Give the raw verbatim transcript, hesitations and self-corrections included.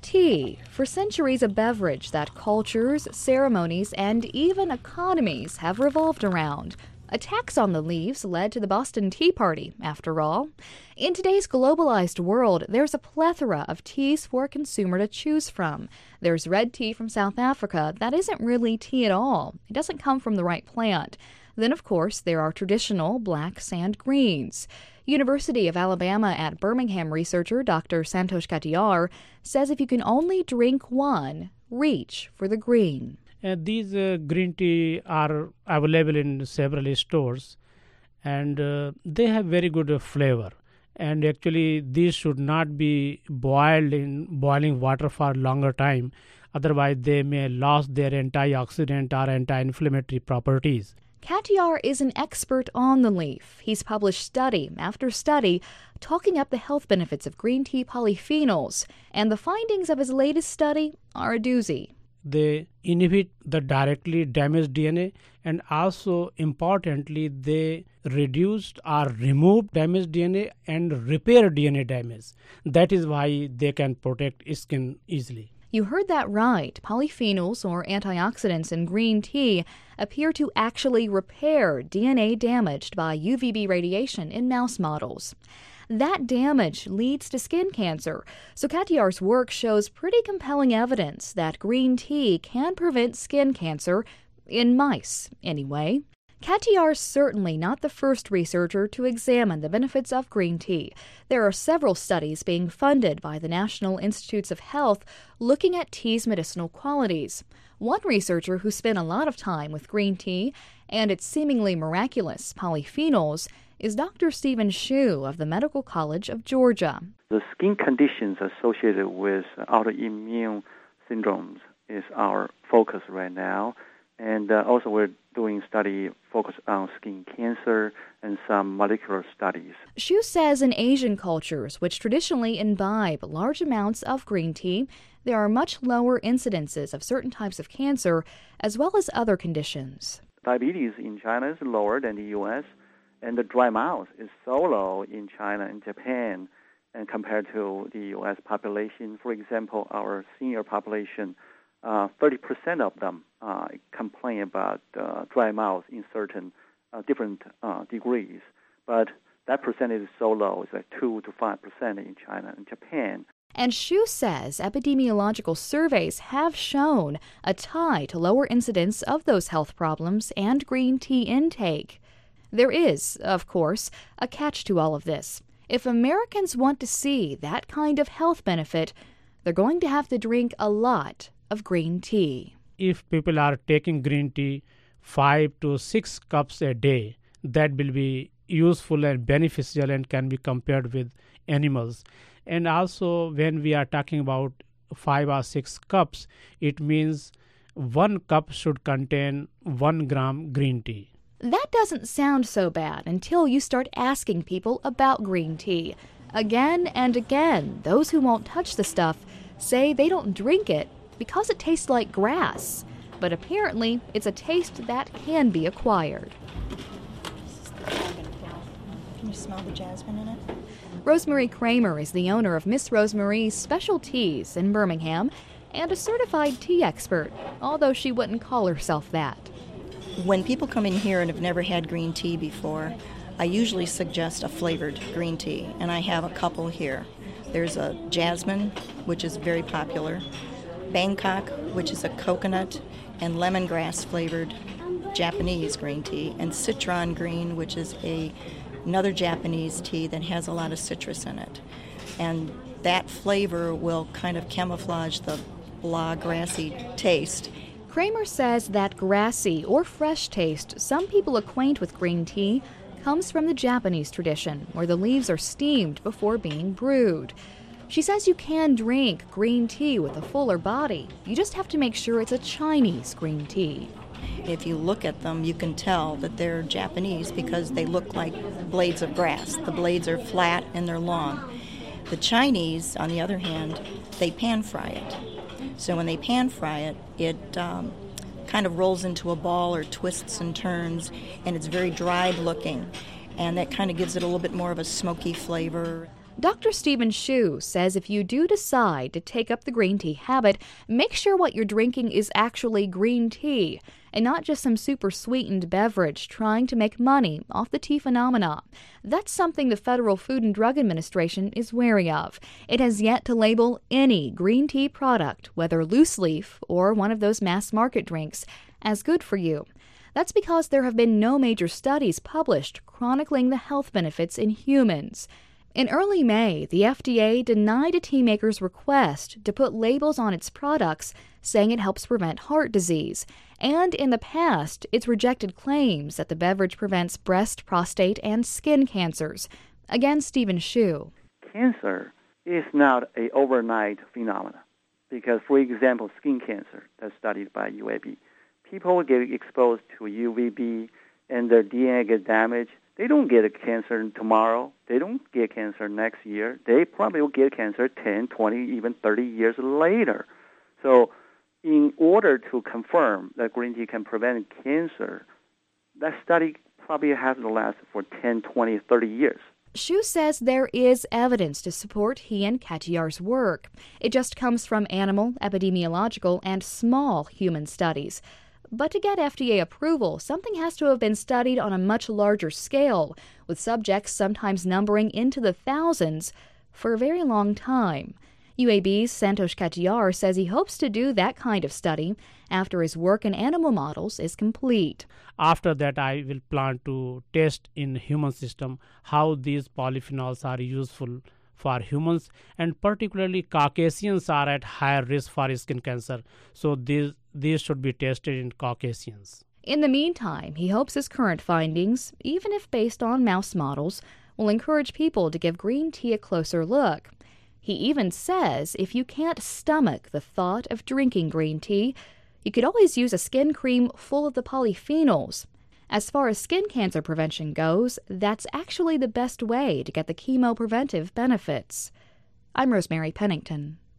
tea, for centuries a beverage that cultures, ceremonies, and even economies have revolved around. A tax on the leaves led to the Boston Tea Party, after all. In today's globalized world, there's a plethora of teas for a consumer to choose from. There's red tea from South Africa that isn't really tea at all. It doesn't come from the right plant. Then, of course, there are traditional blacks and greens. University of Alabama at Birmingham researcher Doctor Santosh Katiyar says if you can only drink one, reach for the green. Uh, these uh, green tea are available in several stores, and uh, they have very good uh, flavor. And actually, these should not be boiled in boiling water for longer time. Otherwise, they may lose their antioxidant or anti-inflammatory properties. Katiyar is an expert on the leaf. He's published study after study talking up the health benefits of green tea polyphenols, and the findings of his latest study are a doozy. They inhibit the directly damaged D N A, and also importantly they reduced or removed damaged D N A and repair D N A damage. That is why they can protect skin easily. You heard that right. Polyphenols, or antioxidants in green tea, appear to actually repair D N A damaged by U V B radiation in mouse models. That damage leads to skin cancer, so Katiyar's work shows pretty compelling evidence that green tea can prevent skin cancer, in mice, anyway. Katiyar's certainly not the first researcher to examine the benefits of green tea. There are several studies being funded by the National Institutes of Health looking at tea's medicinal qualities. One researcher who spent a lot of time with green tea and its seemingly miraculous polyphenols is Doctor Stephen Hsu of the Medical College of Georgia. The skin conditions associated with autoimmune syndromes is our focus right now. And uh, also we're doing study focused on skin cancer and some molecular studies. Hsu says in Asian cultures, which traditionally imbibe large amounts of green tea, there are much lower incidences of certain types of cancer as well as other conditions. Diabetes in China is lower than the U S, and the dry mouth is so low in China and Japan, and compared to the U S population. For example, our senior population, uh, thirty percent of them uh, complain about uh, dry mouth in certain uh, different uh, degrees. But that percentage is so low, it's like two to five percent in China and Japan. And Hsu says epidemiological surveys have shown a tie to lower incidence of those health problems and green tea intake. There is, of course, a catch to all of this. If Americans want to see that kind of health benefit, they're going to have to drink a lot of green tea. If people are taking green tea five to six cups a day, that will be useful and beneficial and can be compared with animals. And also when we are talking about five or six cups, it means one cup should contain one gram green tea. That doesn't sound so bad until you start asking people about green tea. Again and again, those who won't touch the stuff say they don't drink it because it tastes like grass. But apparently, it's a taste that can be acquired. Can you smell the jasmine in it? Rosemary Kramer is the owner of Miss Rosemary's Special Teas in Birmingham and a certified tea expert, although she wouldn't call herself that. When people come in here and have never had green tea before, I usually suggest a flavored green tea, and I have a couple here. There's a jasmine, which is very popular, Bangkok, which is a coconut and lemongrass flavored Japanese green tea, and Citron Green, which is a another Japanese tea that has a lot of citrus in it. And that flavor will kind of camouflage the blah, grassy taste. Kramer says that grassy or fresh taste some people acquaint with green tea comes from the Japanese tradition, where the leaves are steamed before being brewed. She says you can drink green tea with a fuller body. You just have to make sure it's a Chinese green tea. If you look at them, you can tell that they're Japanese because they look like blades of grass. The blades are flat and they're long. The Chinese, on the other hand, they pan fry it. So when they pan fry it, it um, kind of rolls into a ball or twists and turns, and it's very dried looking. And that kind of gives it a little bit more of a smoky flavor. Doctor Stephen Hsu says if you do decide to take up the green tea habit, make sure what you're drinking is actually green tea and not just some super sweetened beverage trying to make money off the tea phenomena. That's something the Federal Food and Drug Administration is wary of. It has yet to label any green tea product, whether loose leaf or one of those mass market drinks, as good for you. That's because there have been no major studies published chronicling the health benefits in humans. In early May, the F D A denied a tea maker's request to put labels on its products saying it helps prevent heart disease. And in the past, it's rejected claims that the beverage prevents breast, prostate, and skin cancers. Again, Stephen Hsu. Cancer is not an overnight phenomenon because, for example, skin cancer that's studied by U A B, people get exposed to U V B and their D N A get damaged. They don't get a cancer tomorrow. They don't get cancer next year. They probably will get cancer ten, twenty, even thirty years later. So in order to confirm that green tea can prevent cancer, that study probably has to last for ten, twenty, thirty years. Hsu says there is evidence to support he and Katayar's work. It just comes from animal, epidemiological, and small human studies. But to get F D A approval, something has to have been studied on a much larger scale, with subjects sometimes numbering into the thousands for a very long time. U A B's Santosh Katayar says he hopes to do that kind of study after his work in animal models is complete. After that, I will plan to test in human system how these polyphenols are useful for humans, and particularly Caucasians are at higher risk for skin cancer. So these these should be tested in Caucasians. In the meantime, he hopes his current findings, even if based on mouse models, will encourage people to give green tea a closer look. He even says if you can't stomach the thought of drinking green tea, you could always use a skin cream full of the polyphenols. As far as skin cancer prevention goes, that's actually the best way to get the chemopreventive benefits. I'm Rosemary Pennington.